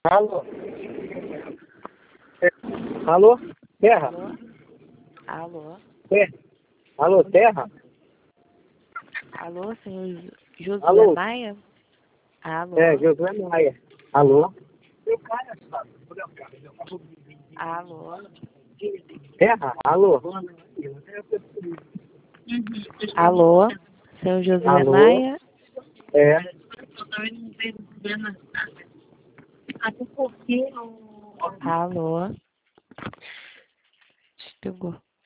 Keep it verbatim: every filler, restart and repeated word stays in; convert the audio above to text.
Alô? Alô? Terra? Alô? É. Alô, Terra? Alô, senhor Josué Alô? Maia? Alô? É, Josué Maia. Alô? Alô? Terra? Alô? Alô? Senhor Josué Alô? Maia? É. Alô? Pegou.